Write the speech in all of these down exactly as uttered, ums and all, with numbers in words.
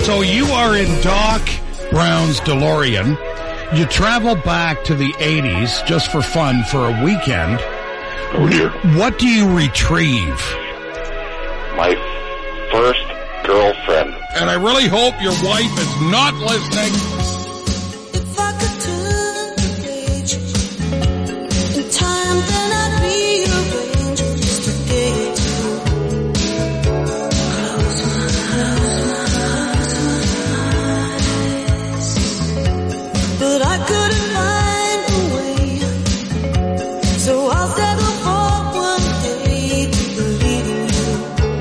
So you are in Doc Brown's DeLorean. You travel back to the eighties just for fun for a weekend. Oh, dear. What do you retrieve? My first girlfriend. And I really hope your wife is not listening. If I could turn the page in time, then I'd rearrange just a day or two. Close my eyes, but I couldn't find a way, so I'll settle for one day to believe in you.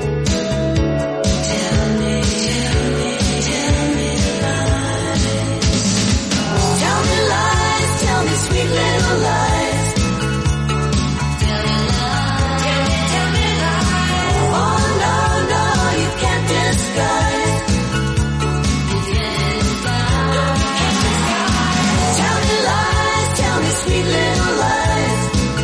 Tell me, tell me, tell me lies. Tell me lies, tell me sweet little lies. Tell me lies, tell me, tell me lies. Oh no, no, you can't disguise. You can't disguise. Tell me lies, tell me sweet little lies.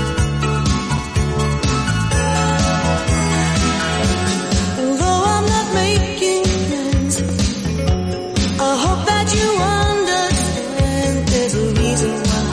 Although I'm not making friends, I hope that you understand there's a reason why.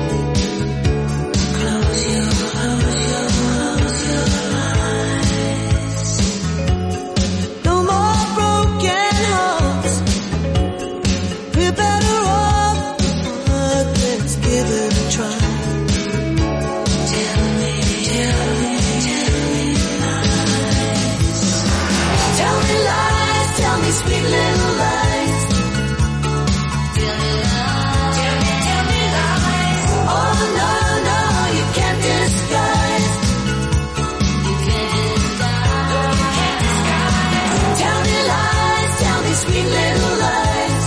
Close your, close your, close your eyes. No more broken hearts. We're better off apart. Let's give it a try. Tell me, tell me, tell me lies. Tell me lies, tell me sweet little lies. Tell me lies, tell me, tell me lies. Oh no, no, you can't disguise. You can't disguise. You can't disguise. Tell me lies, tell me sweet little lies.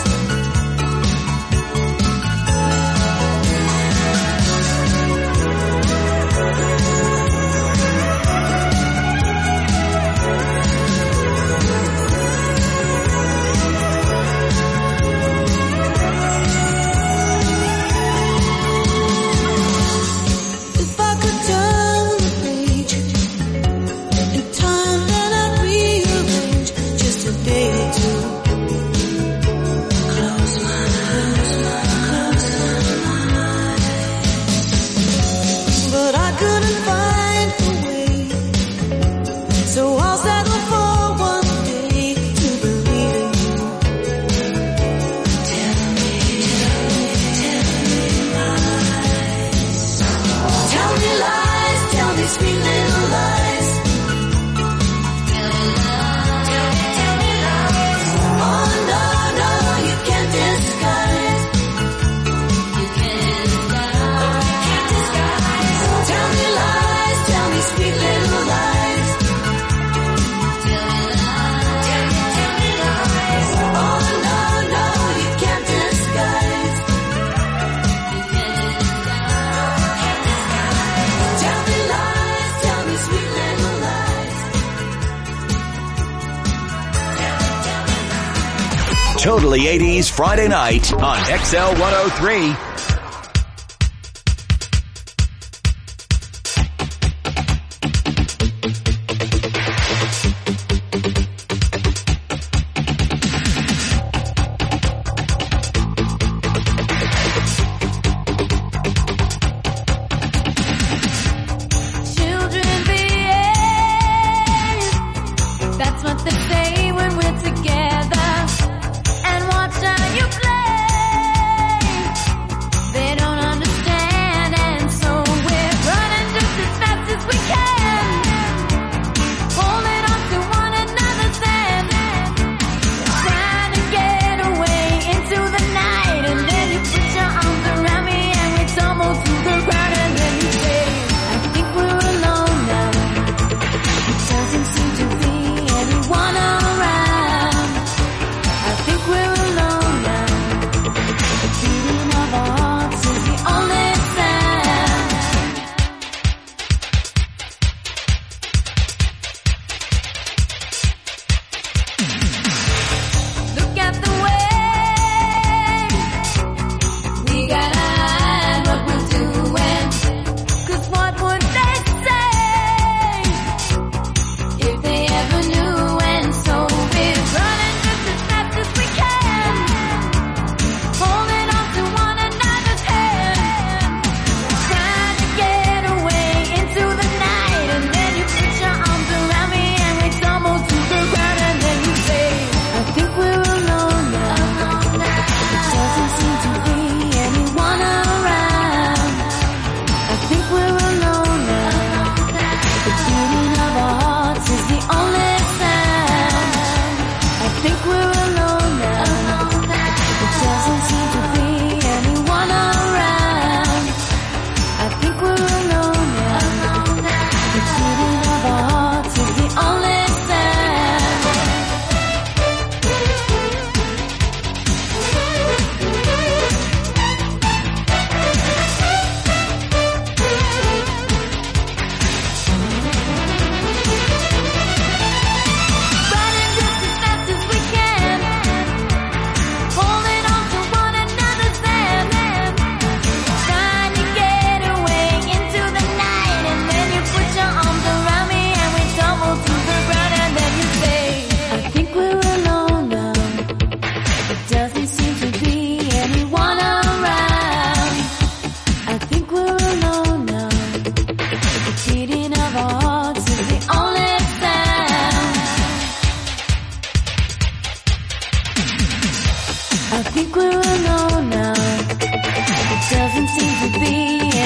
If I could turn the page in time, then I'd rearrange just a day or two. Close my eyes, close my eyes. But I couldn't find a way, so I'll settle for one day to believe in you. Tell me, tell me, tell me lies. Tell me lies, tell me sweet little lies. Tell me lies, tell me, tell me lies. Oh no, no, you can't disguise. You can't disguise. You can't disguise. Tell me lies, tell me sweet little lies. Tell me lies, tell me, tell me lies. Oh no, no, you can't disguise. You can't disguise. Tell me lies, tell me sweet little lies. Tell me, tell me lies. Totally eighties Friday night on X L one oh three. Children behave. That's what they say when we're together. And watch how you play.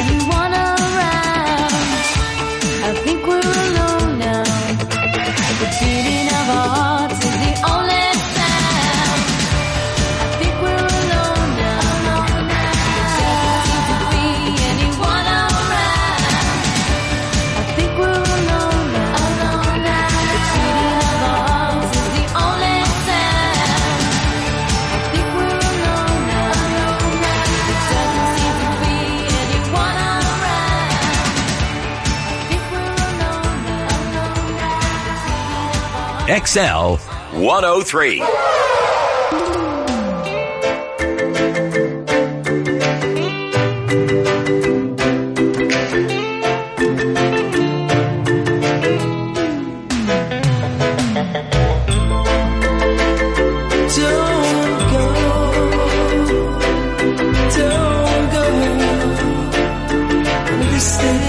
anyone around. I think we're alone now. The beating of our hearts is the only sound. I think we're alone now. There doesn't seem to be anyone around. I think we're alone now. The beating of our hearts is the only sound. I think we're alone now. There doesn't seem to be anyone around. I think we're alone now. X L one oh three. Don't go, don't go. Maybe stay.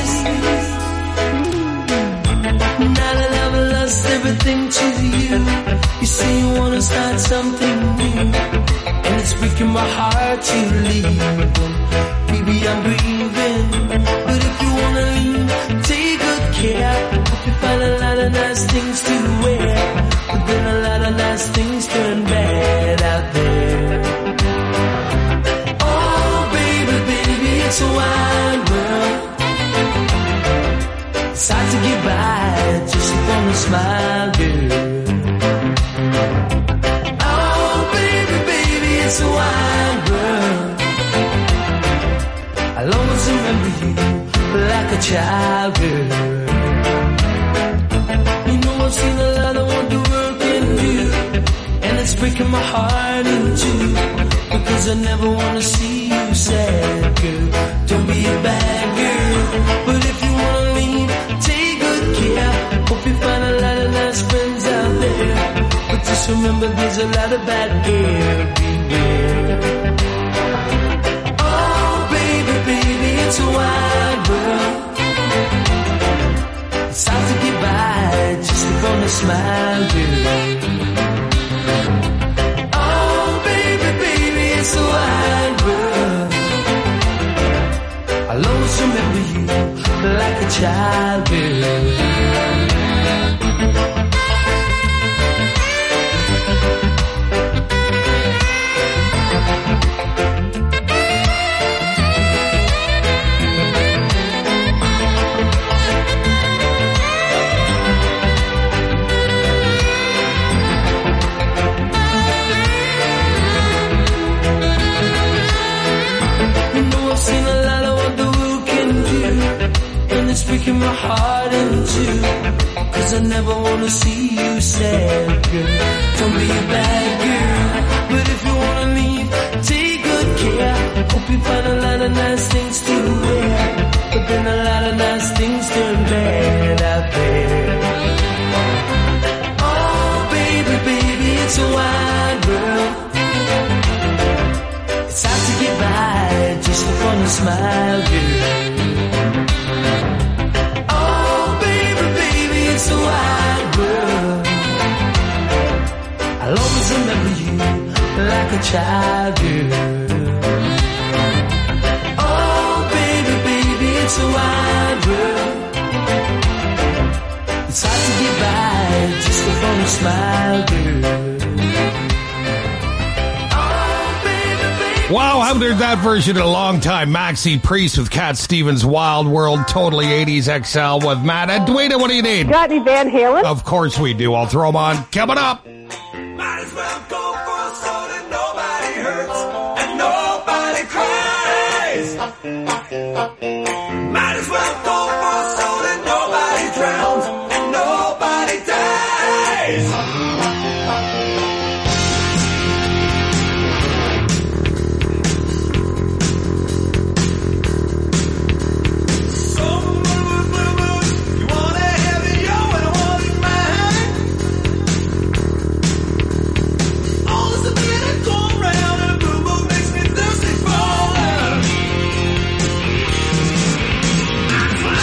Now that I've lost everything to you, you say you wanna start something new, and it's breaking my heart to leave. Baby, I'm grieving, but if you wanna leave, take good care. Hope you find a lot of nice things to wear, but then a lot of nice things turn bad out there. Oh, baby, baby, it's a wide world. It's hard to get by just upon a smile, girl. Oh, baby, baby, it's a wide world. I'll always remember you like a child, girl. You know I've seen a lot of what the world can do, and it's breaking my heart in two, because I never wanna see you sad, girl. Don't be a bad girl, but if you wanna leave, take good care. Hope you find a lot of nice friends out there, but just remember there's a lot of bad girl beware. Oh, baby, baby, it's a wide world. It's hard to get by just upon a smile, girl. Oh, baby, baby, it's a wide world. I'll always remember you like a child, girl. You know I've seen a lot of what the world can do, and it's breaking my heart in two, cause I never wanna see you sad, girl. Don't be a bad girl, but if you wanna leave, take good care. Hope you find a lot of nice things to wear, but then a lot of nice things turn bad out there. Oh, baby, baby, it's a wide world. It's hard to get by just upon a smile, girl. Oh, baby, baby, it's a wide world. I'll always remember you like a child, girl. Oh, baby, baby, it's a wide world. It's hard to get by just upon a smile, girl. Wow, haven't heard that version in a long time. Maxi Priest with Cat Stevens' Wild World, totally eighties X L with Matt. And Dwayne, what do you need? Got any Van Halen? Of course we do. I'll throw them on. Coming up. Might as well go for so that nobody hurts and nobody cries. Might as well go for so that nobody drowns and nobody dies. That's why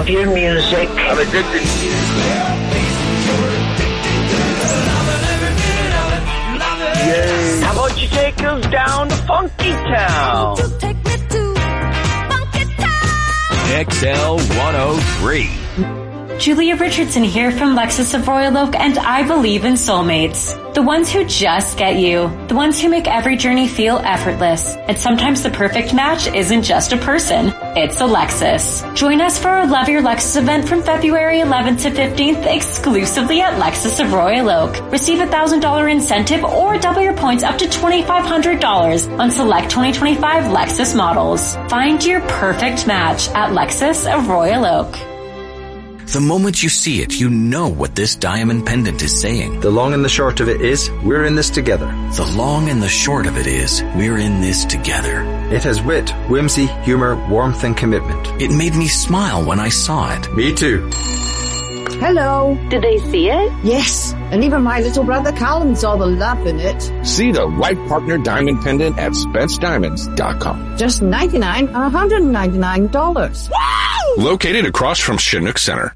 your music. I'm addicted. Yay. How about you take us down to Funky Town? Take me to Funky Town. X L one oh three. Julia Richardson here from Lexus of Royal Oak, and I believe in soulmates. The ones who just get you. The ones who make every journey feel effortless. And sometimes the perfect match isn't just a person, it's a Lexus. Join us for our Love Your Lexus event from February eleventh to fifteenth exclusively at Lexus of Royal Oak. Receive a one thousand dollars incentive or double your points up to twenty-five hundred dollars on select twenty twenty-five Lexus models. Find your perfect match at Lexus of Royal Oak. The moment you see it, you know what this diamond pendant is saying. The long and the short of it is, we're in this together. The long and the short of it is, we're in this together. It has wit, whimsy, humor, warmth, and commitment. It made me smile when I saw it. Me too. Hello. Did they see it? Yes, and even my little brother Callum saw the love in it. See the right partner diamond pendant at spence diamonds dot com. Just ninety-nine dollars and one hundred ninety-nine dollars. Wow! Located across from Chinook Center.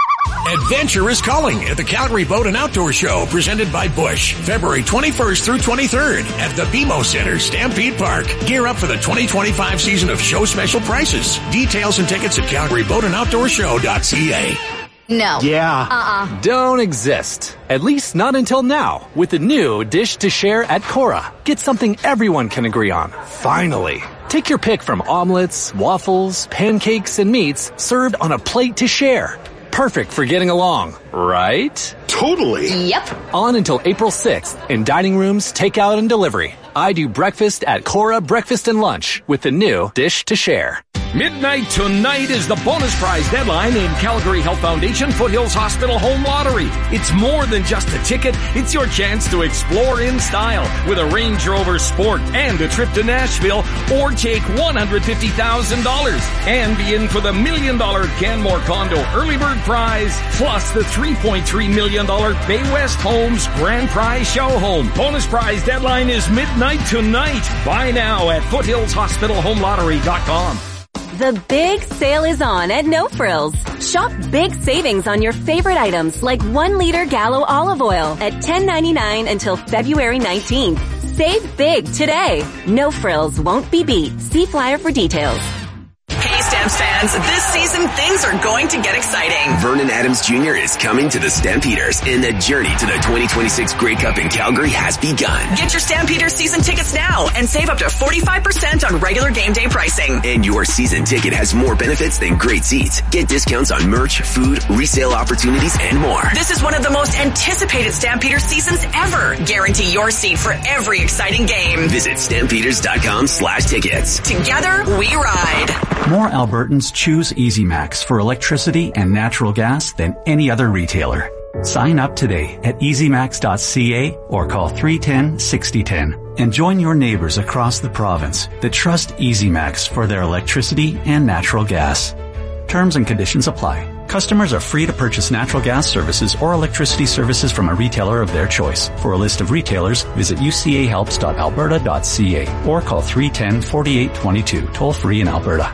Adventure is calling at the Calgary Boat and Outdoor Show, presented by Busch, February twenty-first through twenty-third at the B M O Center, Stampede Park. Gear up for the twenty twenty-five season of show special prices. Details and tickets at calgary boat and outdoor show dot c a. No. Yeah. Uh-uh. Don't exist. At least not until now. With the new Dish to Share at Cora. Get something everyone can agree on. Finally. Take your pick from omelets, waffles, pancakes, and meats served on a plate to share. Perfect for getting along, right? Totally. Yep. On until April sixth in dining rooms, takeout, and delivery. I do breakfast at Cora Breakfast and Lunch with the new Dish to Share. Midnight tonight is the bonus prize deadline in Calgary Health Foundation Foothills Hospital Home Lottery. It's more than just a ticket. It's your chance to explore in style with a Range Rover Sport and a trip to Nashville, or take one hundred fifty thousand dollars and be in for the million dollar Canmore Condo Early Bird Prize, plus the three point three million dollars Bay West Homes Grand Prize Show Home. Bonus prize deadline is midnight tonight. Buy now at foothills hospital home lottery dot com. The big sale is on at No Frills. Shop big savings on your favorite items like one liter Gallo olive oil at ten ninety-nine until February nineteenth. Save big today. No Frills won't be beat. See flyer for details. Hey, Stamps fans, this season things are going to get exciting. Vernon Adams Junior is coming to the Stampeders, and the journey to the twenty twenty-six Grey Cup in Calgary has begun. Get your Stampeders season tickets now and save up to forty-five percent on regular game day pricing. And your season ticket has more benefits than great seats. Get discounts on merch, food, resale opportunities, and more. This is one of the most anticipated Stampeder seasons ever. Guarantee your seat for every exciting game. Visit stampeders.com slash tickets. Together, we ride. More Albertans choose EasyMax for electricity and natural gas than any other retailer. Sign up today at easy max dot c a or call three one zero, six zero one zero and join your neighbors across the province that trust EasyMax for their electricity and natural gas. Terms and conditions apply. Customers are free to purchase natural gas services or electricity services from a retailer of their choice. For a list of retailers, visit u c a helps dot alberta dot c a or call three one zero, four eight two two, toll free in Alberta.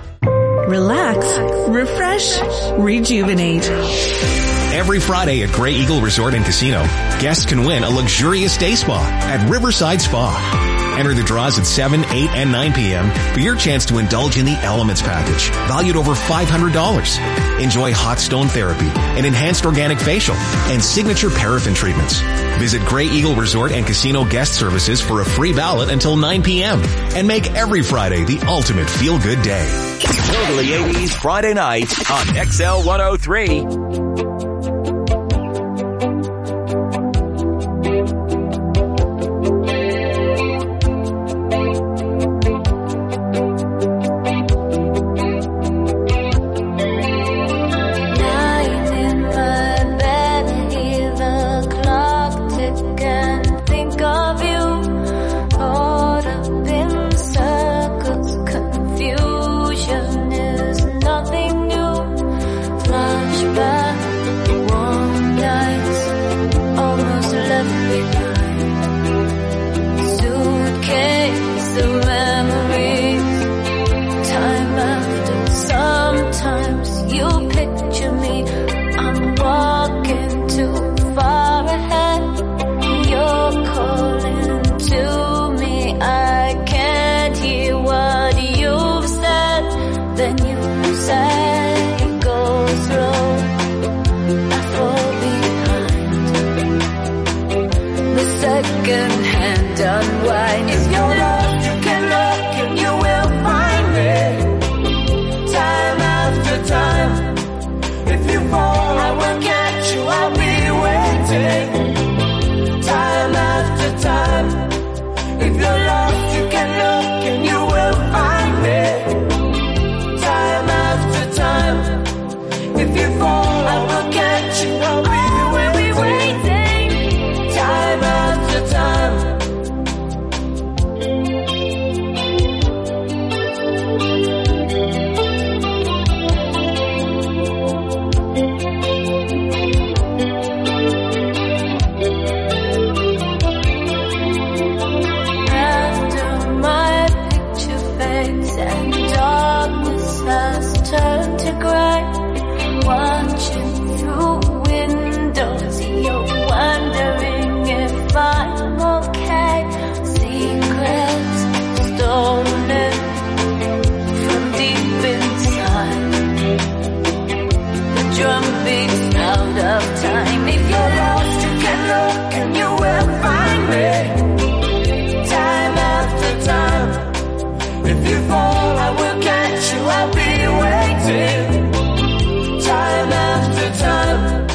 Relax, refresh, rejuvenate. Every Friday at Grey Eagle Resort and Casino, guests can win a luxurious day spa at Riverside Spa. Enter the draws at seven, eight, and nine p.m. for your chance to indulge in the Elements package, valued over five hundred dollars. Enjoy hot stone therapy, an enhanced organic facial, and signature paraffin treatments. Visit Grey Eagle Resort and Casino guest services for a free ballot until nine p.m. and make every Friday the ultimate feel-good day. Totally eighties Friday night on X L one oh three. Nothing new, flashback. unwind. If you're lost, you can look and you will find me. Time after time. If you fall, I will catch you, I'll be waiting. Time after time. If you're lost, you can look and you will find me. Time after time. If you fall, I will catch you, I'll be waiting. Time after time. Turn to gray, watching through windows. You're wondering if I'm okay. Secrets stolen from deep inside. The drum beats out of time. If you're lost, you can look and you will find me. Time after time. If you fall, I will catch you, I'll be waiting. Time after time.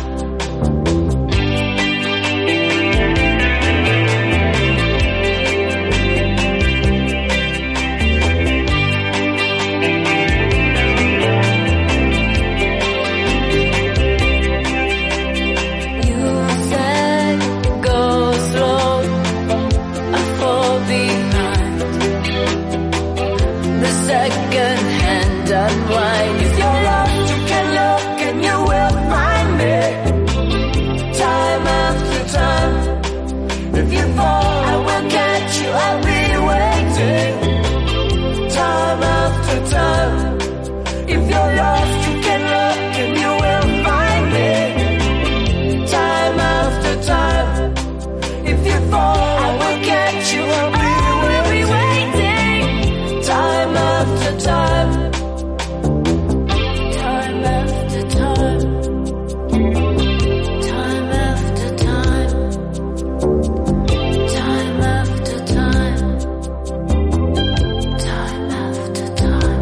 You said go slow, I fall behind. The second hand unwind. If you're lost, you can look and you will find me. Time after time. If you fall, I will catch you, I'll be waiting. Time after time. If you're lost, you can look and you will find me. Time after time. If you fall, I will catch you, I'll be waiting. Time after time. Time after time. Time after time. Time after time. Time after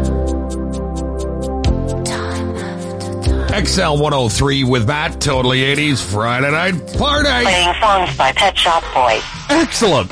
time. Time after time. X L one oh three with Matt, totally eighties Friday night party. Playing songs by Pet Shop Boys. Excellent.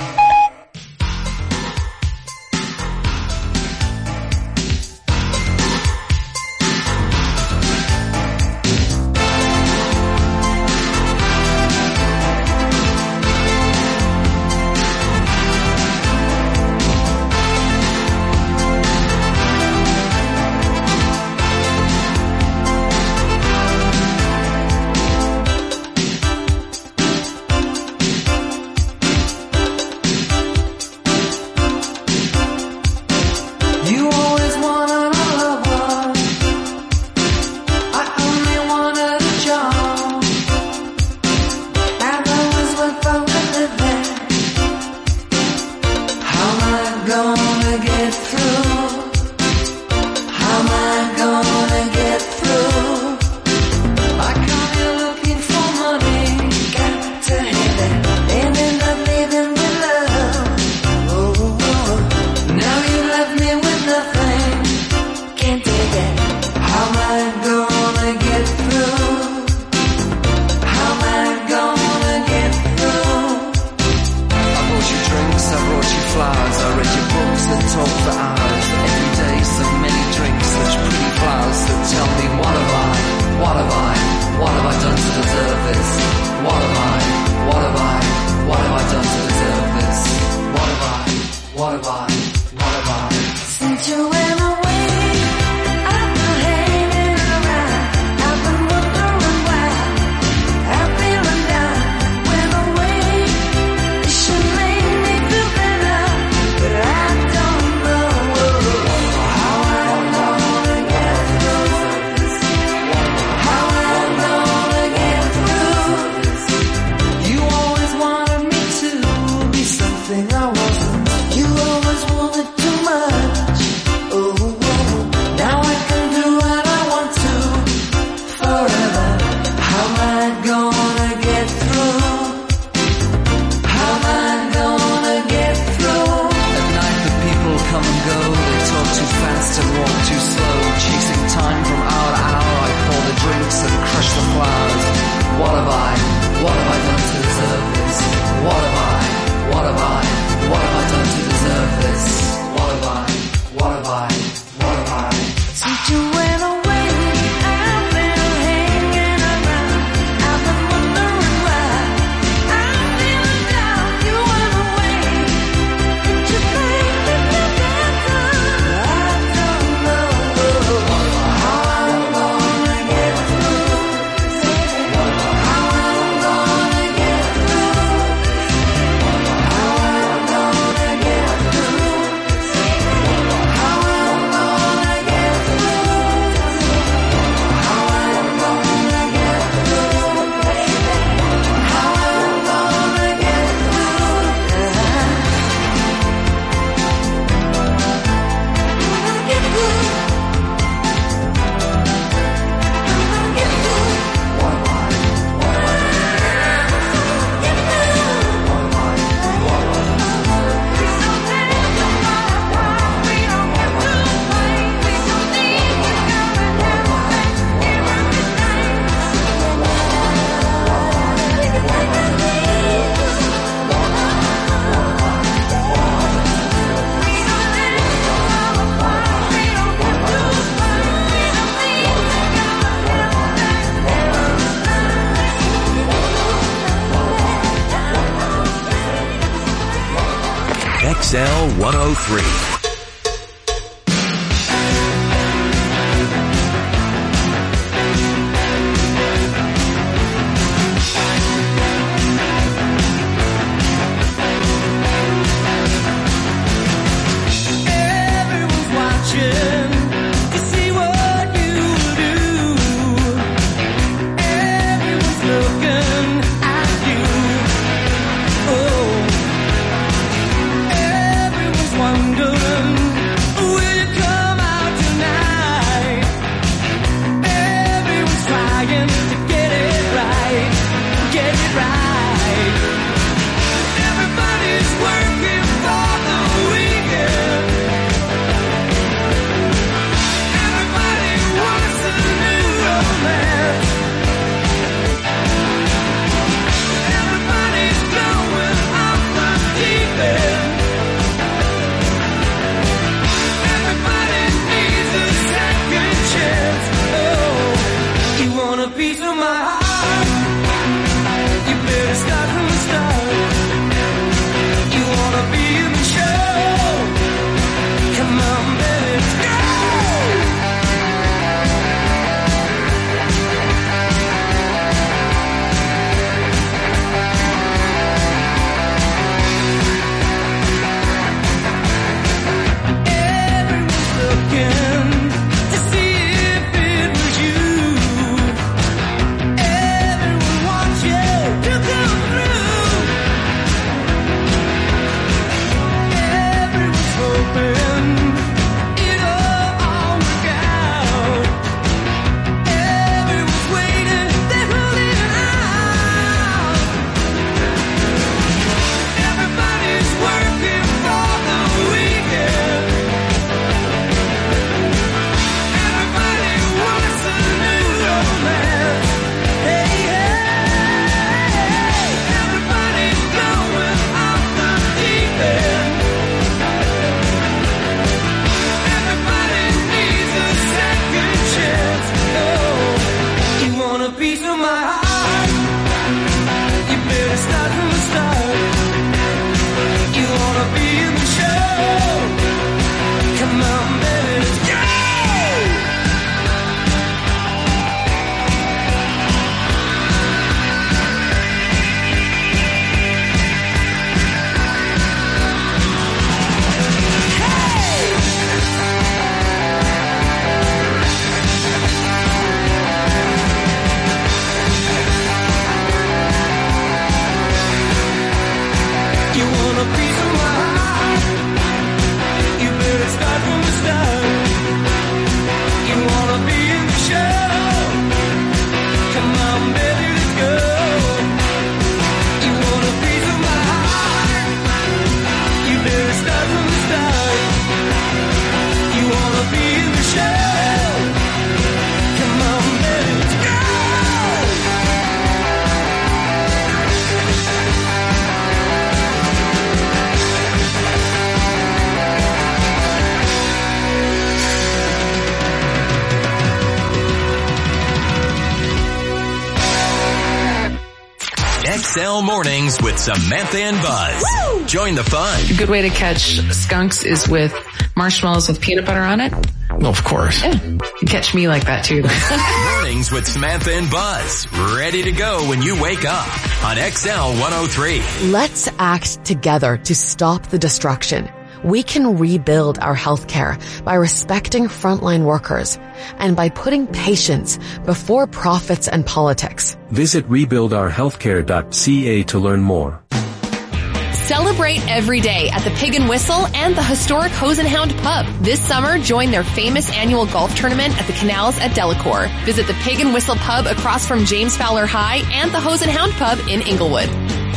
X L one oh three. X L Mornings with Samantha and Buzz. Woo! Join the fun. A good way to catch skunks is with marshmallows with peanut butter on it. Well, of course. Yeah. You catch me like that too. Mornings with Samantha and Buzz. Ready to go when you wake up on X L one oh three. Let's act together to stop the destruction. We can rebuild our healthcare by respecting frontline workers and by putting patients before profits and politics. Visit rebuild our healthcare dot c a to learn more. Celebrate every day at the Pig and Whistle and the historic Hose and Hound Pub. This summer, join their famous annual golf tournament at the Canals at Delacour. Visit the Pig and Whistle Pub across from James Fowler High and the Hose and Hound Pub in Inglewood.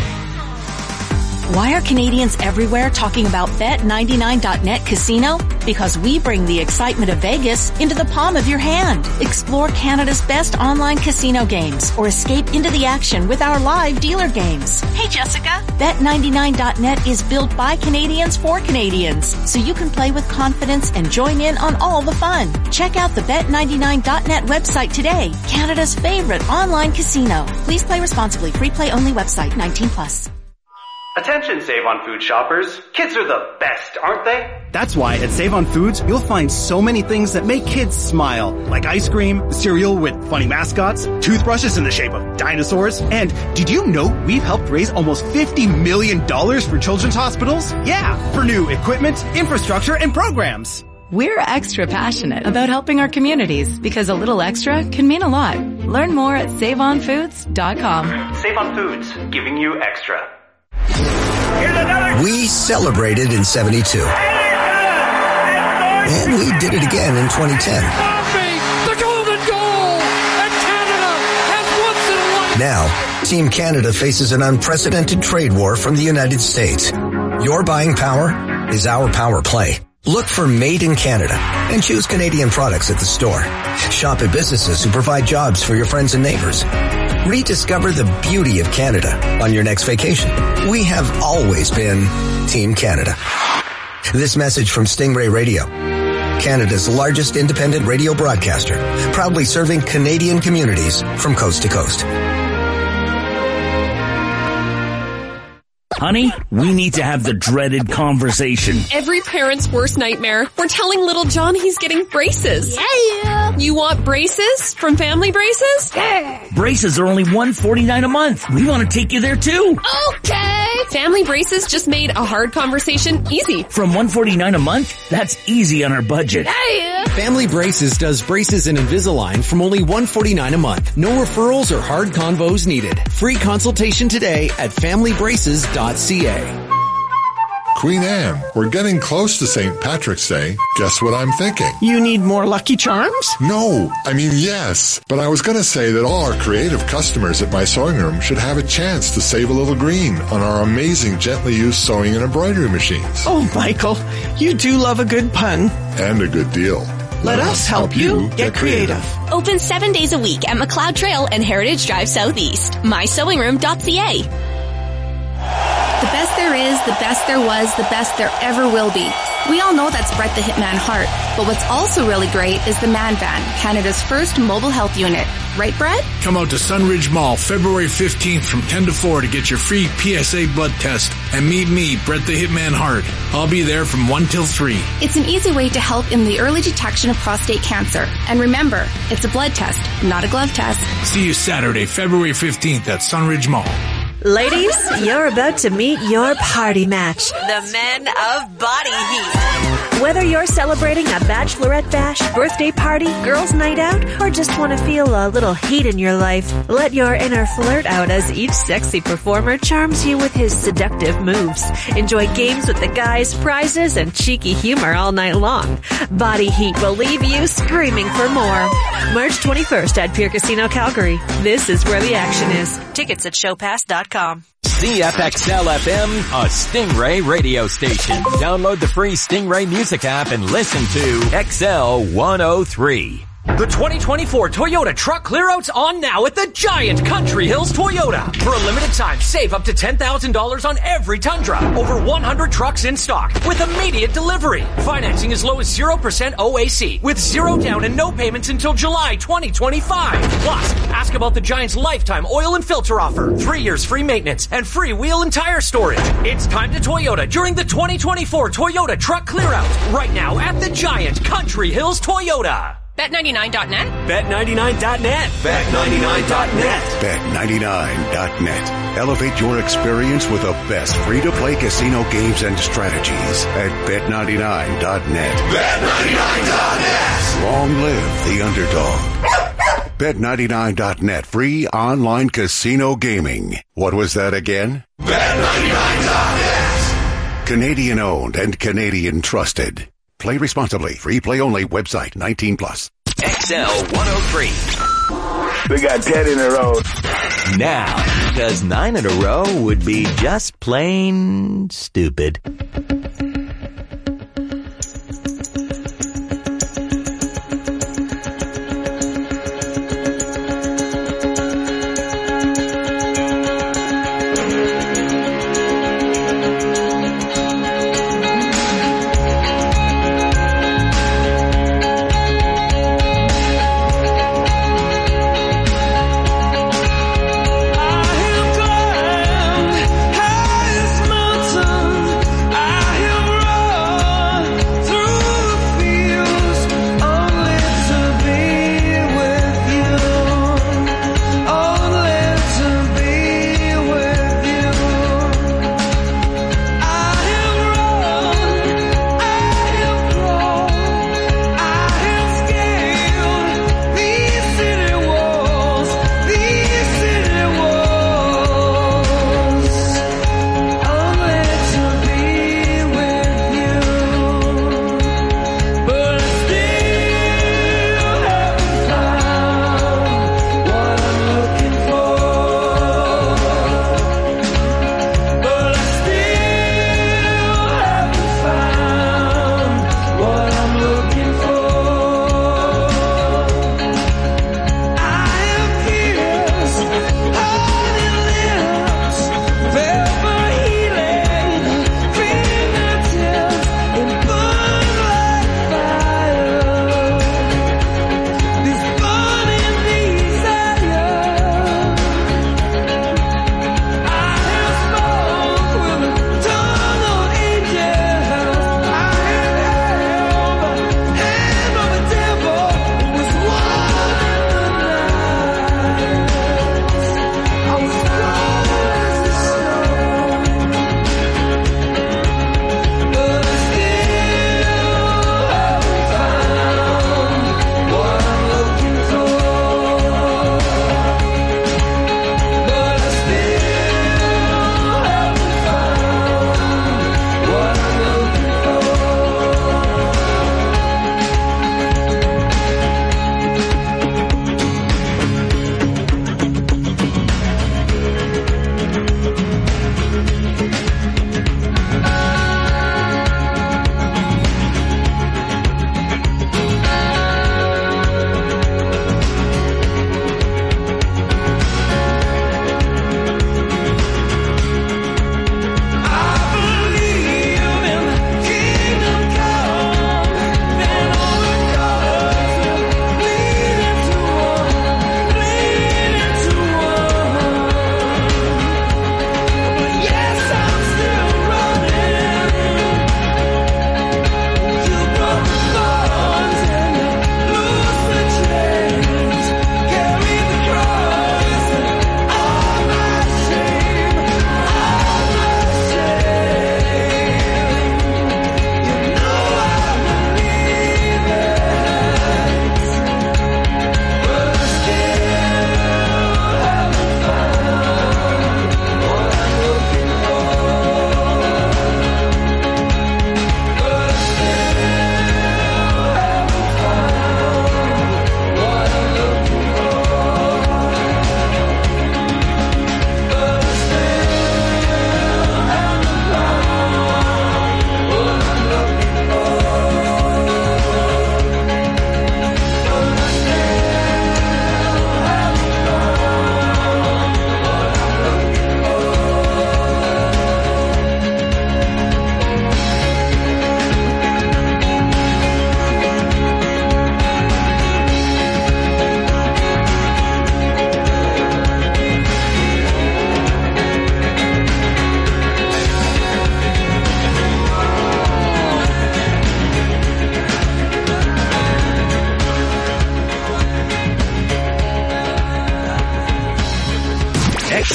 Why are Canadians everywhere talking about bet ninety-nine dot net Casino? Because we bring the excitement of Vegas into the palm of your hand. Explore Canada's best online casino games or escape into the action with our live dealer games. Hey Jessica! bet ninety-nine dot net is built by Canadians for Canadians, so you can play with confidence and join in on all the fun. Check out the bet ninety-nine dot net website today, Canada's favorite online casino. Please play responsibly. Free play only website, nineteen plus. Attention Save On Food shoppers. Kids are the best, aren't they? That's why at Save On Foods, you'll find so many things that make kids smile, like ice cream, cereal with funny mascots, toothbrushes in the shape of dinosaurs, and did you know we've helped raise almost fifty million dollars for children's hospitals? Yeah, for new equipment, infrastructure, and programs. We're extra passionate about helping our communities because a little extra can mean a lot. Learn more at save on foods dot com. Save On Foods, giving you extra. We celebrated in seventy-two. And we did it again in twenty ten. The golden goal! And Canada has once in a life. Now, Team Canada faces an unprecedented trade war from the United States. Your buying power is our power play. Look for Made in Canada and choose Canadian products at the store. Shop at businesses who provide jobs for your friends and neighbors. Rediscover the beauty of Canada on your next vacation. We have always been Team Canada. This message from Stingray Radio, Canada's largest independent radio broadcaster, proudly serving Canadian communities from coast to coast. Honey, we need to have the dreaded conversation. Every parent's worst nightmare. We're telling little John he's getting braces. Yeah. You want braces from Family Braces? Yeah. Braces are only one hundred forty-nine dollars a month. We want to take you there too. Okay. Family Braces just made a hard conversation easy. From one hundred forty-nine dollars a month? That's easy on our budget. Yeah. Family Braces does braces and Invisalign from only one hundred forty-nine dollars a month. No referrals or hard convos needed. Free consultation today at family braces dot c a. Queen Anne, we're getting close to Saint Patrick's Day. Guess what I'm thinking? You need more Lucky Charms? No, I mean yes. But I was going to say that all our creative customers at my sewing room should have a chance to save a little green on our amazing gently used sewing and embroidery machines. Oh, Michael, you do love a good pun. And a good deal. Let, Let us help you get creative. Open seven days a week at McLeod Trail and Heritage Drive Southeast. my sewing room dot c a. The best there is, the best there was, the best there ever will be. We all know that's Brett the Hitman Hart, but what's also really great is the Man Van, Canada's first mobile health unit. Right, Brett? Come out to Sunridge Mall February fifteenth from ten to four to get your free P S A blood test and meet me, Brett the Hitman Hart. I'll be there from one till three. It's an easy way to help in the early detection of prostate cancer. And remember, it's a blood test, not a glove test. See you Saturday, February fifteenth at Sunridge Mall. Ladies, you're about to meet your party match. The men of Body Heat. Whether you're celebrating a bachelorette bash, birthday party, girls' night out, or just want to feel a little heat in your life, let your inner flirt out as each sexy performer charms you with his seductive moves. Enjoy games with the guys, prizes, and cheeky humor all night long. Body Heat will leave you screaming for more. March twenty-first at Pier Casino, Calgary. This is where the action is. Tickets at showpass dot com. C F X L F M, a Stingray radio station. Download the free Stingray music app and listen to X L one oh three. The twenty twenty-four Toyota Truck Clearout's on now at the Giant Country Hills Toyota. For a limited time, save up to ten thousand dollars on every Tundra. Over one hundred trucks in stock with immediate delivery. Financing as low as zero percent O A C with zero down and no payments until July twenty twenty-five. Plus, ask about the Giant's lifetime oil and filter offer. Three years free maintenance and free wheel and tire storage. It's time to Toyota during the twenty twenty-four Toyota Truck Clearout. Right now at the Giant Country Hills Toyota. bet ninety-nine dot net. bet ninety-nine dot net. bet ninety-nine dot net. bet ninety-nine dot net. Elevate your experience with the best free-to-play casino games and strategies at bet ninety-nine dot net. bet ninety-nine dot net. Long live the underdog. bet ninety-nine dot net. Free online casino gaming. What was that again? bet ninety-nine dot net. Canadian owned and Canadian trusted. Play responsibly. Free play only. Website nineteen plus. X L one oh three. We got ten in a row. Now, because nine in a row would be just plain stupid.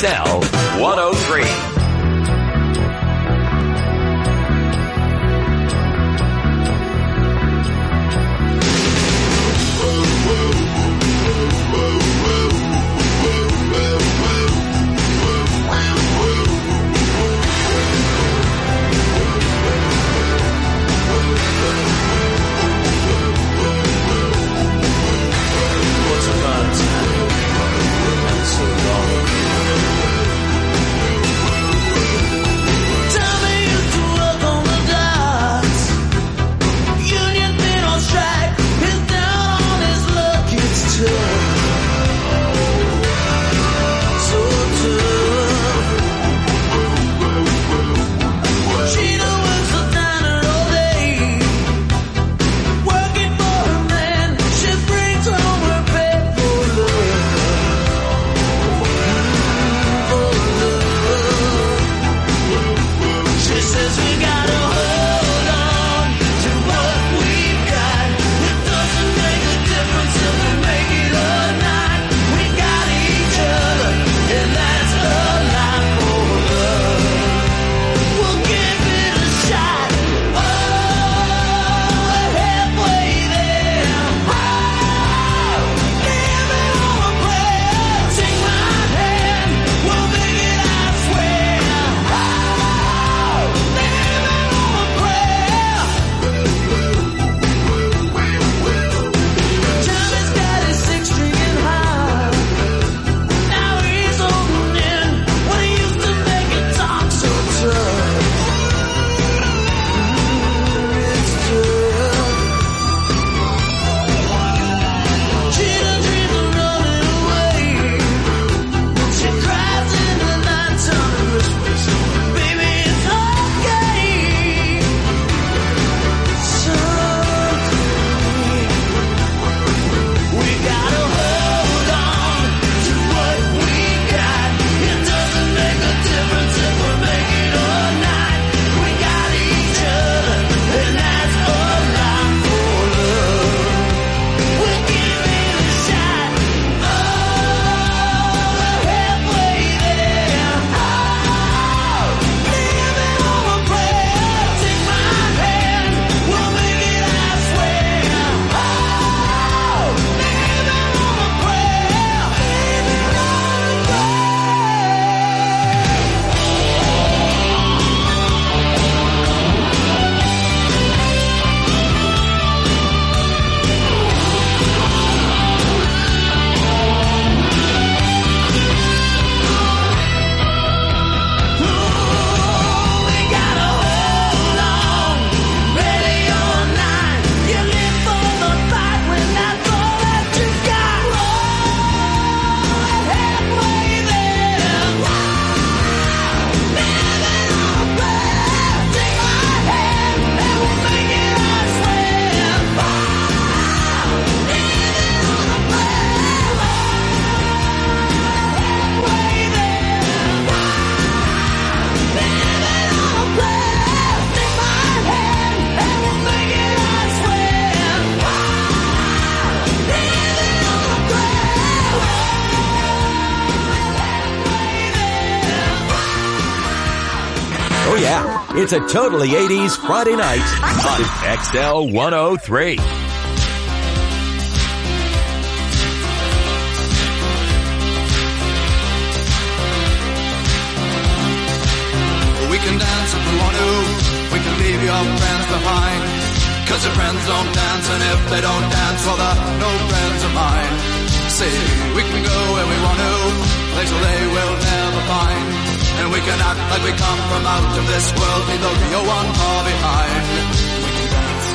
X L one oh three. Oh yeah, it's a totally eighties Friday night on X L one oh three. We can dance if we want to, we can leave your friends behind, cause your friends don't dance, and if they don't dance, well they're no friends of mine. See, we can go where we want to, places they will never find, and we can act like we come from out of this world, leave the real one far behind. We can dance.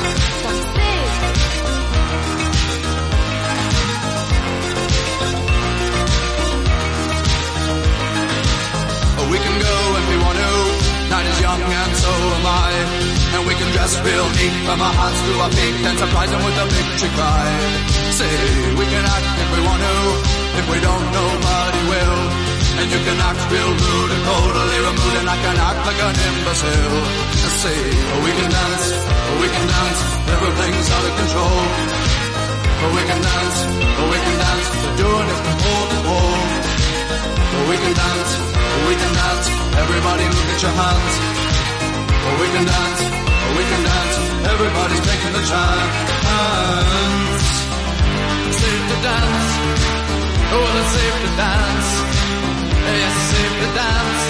We can go if we want to, night is young and so am I, and we can dress real neat from our hearts to our feet and surprise them with a victory cry. Say, we can act if we want to, if we don't nobody will, and you can act real rude and totally removed, and I can act like an imbecile. And say, oh, we can dance, oh, we can dance, everything's out of control. Oh, we can dance, oh, we can dance, we're doing it from pole to pole. We can dance, we can dance, everybody look at your hands. We can dance, we can dance, everybody's taking the chance. Safe to dance, oh it's safe to dance, yes it's safe to dance.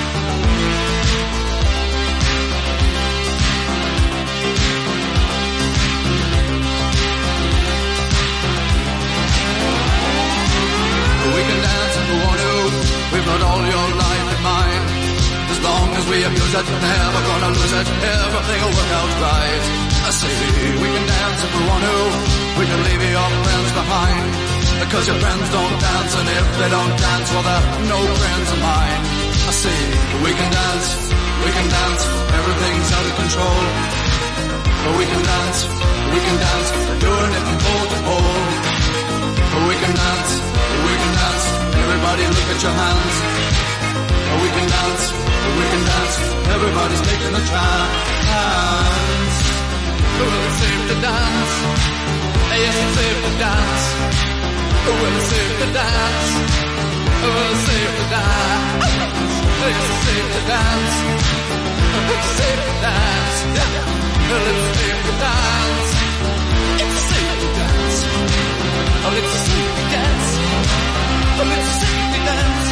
We can dance if we want to, we've got all your life in mind. As long as we abuse it, never gonna lose it, everything will work out right. I say we can dance if we want to, we can leave your friends behind. Because your friends don't dance, and if they don't dance, well they're no friends of mine. I say we can dance, we can dance, everything's out of control. But we can dance, we can dance, we're doing it from pole to pole. But we can dance, we can dance, everybody look at your hands. But we can dance, we can dance, everybody's taking a chance. Well, it's safe to dance, yes it's safe to dance. Well, it's safe to dance, well it's safe to dance. Yes, it's safe to dance, it's safe to dance. Well, it's safe to dance, it's safe to dance. Oh, it's safe to dance, oh, it's safe to dance.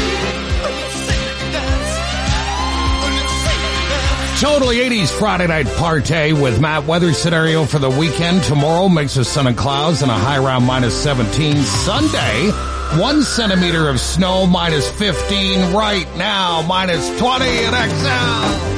Totally eighties Friday Night Party with Matt. Weather scenario for the weekend. Tomorrow, mix of sun and clouds and a high around minus seventeen. Sunday, one centimeter of snow, minus fifteen. Right now, minus twenty in X L.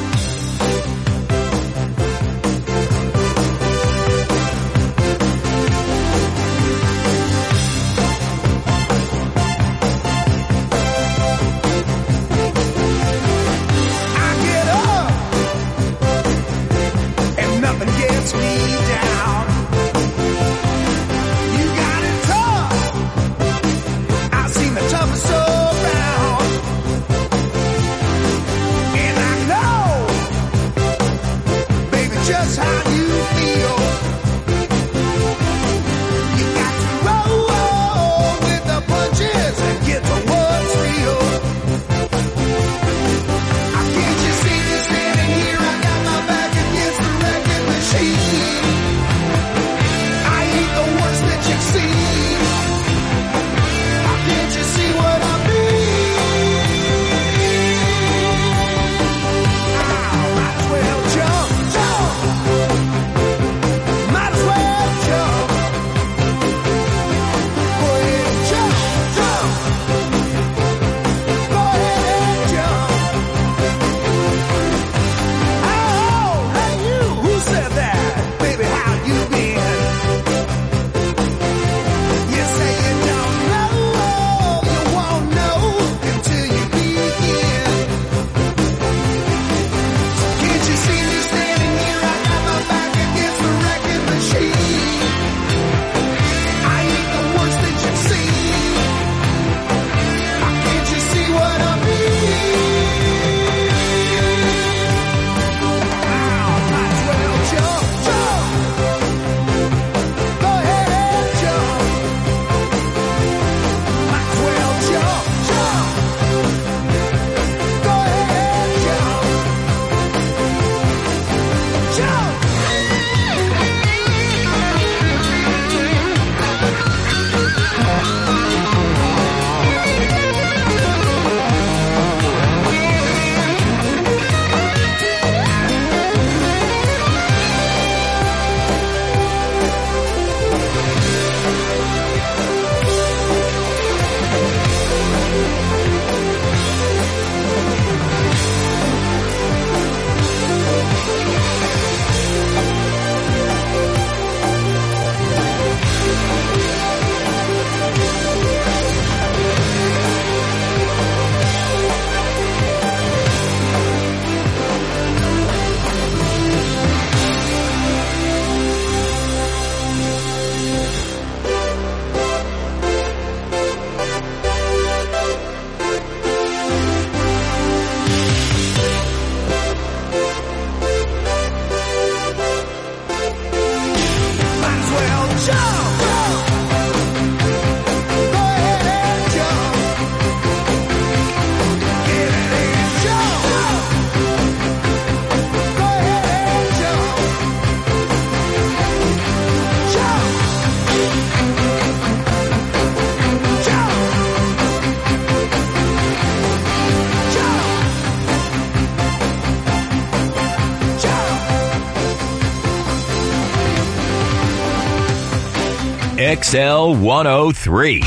So round, and I know X L one oh three.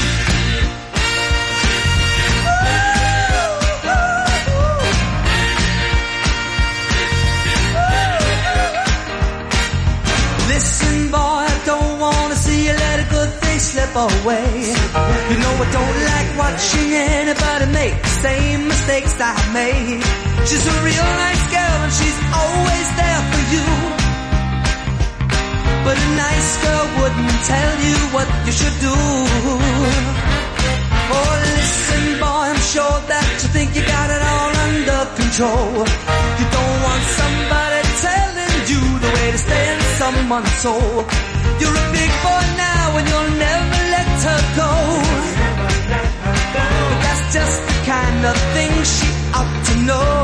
Listen, boy, I don't wanna see you let a good thing slip away. You know I don't like watching anybody make the same mistakes that I made. She's a real nice girl and she's always there for you. But a nice girl wouldn't tell you what you should do. Oh, listen, boy, I'm sure that you think you got it all under control. You don't want somebody telling you the way to stay in someone's soul. You're a big boy now and you'll never let her go. But that's just the kind of thing she ought to know.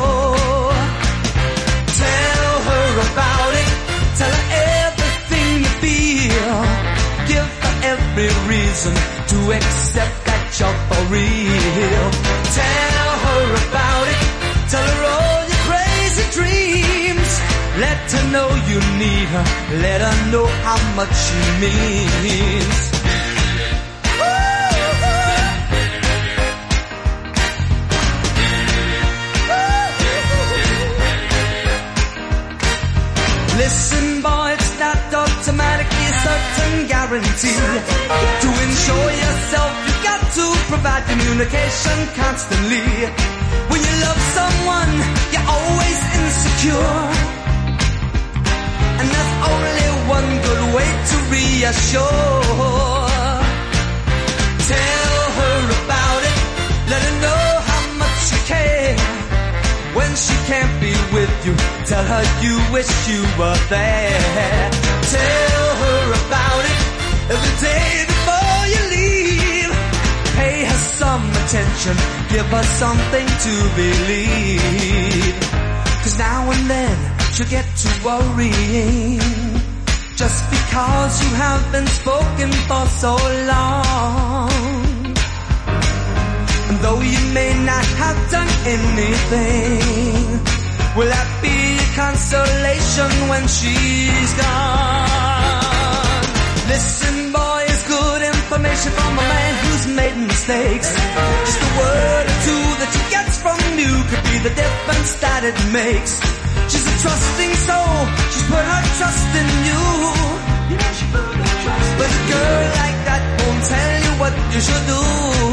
Tell her about it. Tell her everything you feel. Give her every reason to accept that you're for real. Tell her about it. Tell her all your crazy dreams. Let her know you need her. Let her know how much she means. Listen, boy, it's not automatically a certain guarantee. To ensure yourself, you've got to provide communication constantly. When you love someone, you're always insecure. And there's only one good way to reassure. Tell her about it. Let her know how much you care. When she can't be with you, tell her you wish you were there. Tell her about it every day before you leave. Pay her some attention, give her something to believe. 'Cause now and then she'll get to worrying, just because you have been spoken for so long. And though you may not have done anything, will that be a consolation when she's gone? Listen, boy, it's good information from a man who's made mistakes. Just a word or two that she gets from you could be the difference that it makes. She's a trusting soul, she's put her trust in you. You know she put her trust. But a girl like that won't tell you what you should do.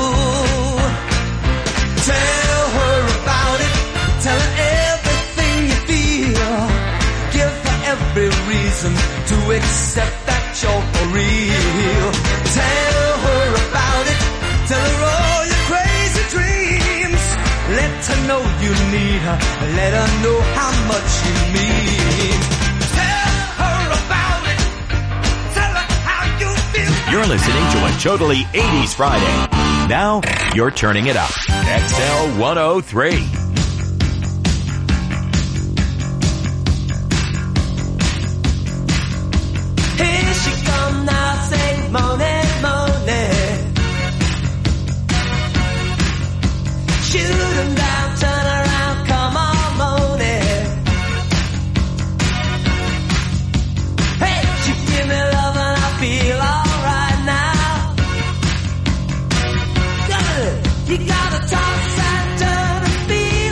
Tell her about it. Tell her everything you feel. Give her every reason to accept that you're for real. Tell her about it. Tell her all your crazy dreams. Let her know you need her. Let her know how much you mean. Tell her about it. Tell her how you feel. You're listening to a totally eighties Friday. Now, you're turning it up. X L one oh three. Here she come now, sing moaning, moaning. Shoot 'em down, turn around, come on, moaning. Hey, she give me love and I feel alright now. You gotta toss and turn and feel.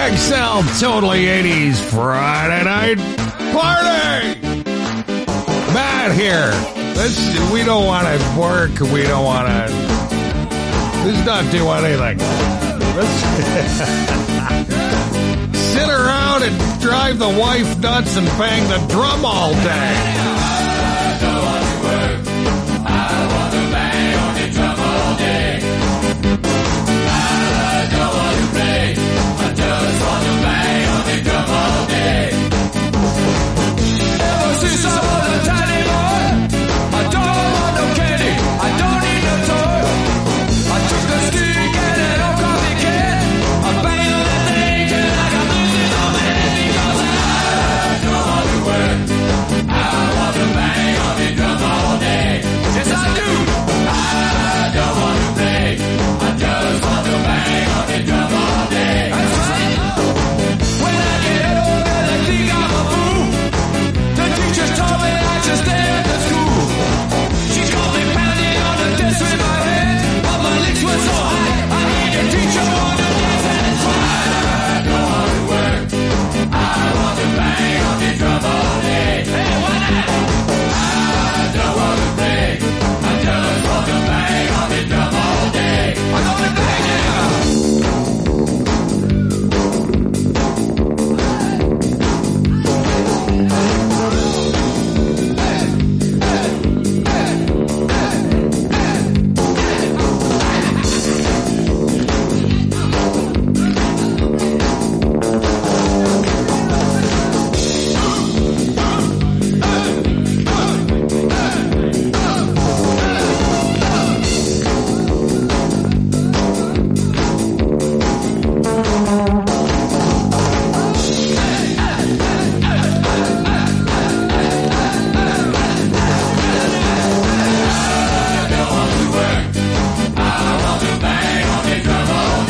X L Totally eighties Friday Night Party. Matt here. This, we don't want to work. We don't want to. Let's not do anything. Let's sit around and drive the wife nuts and bang the drum all day.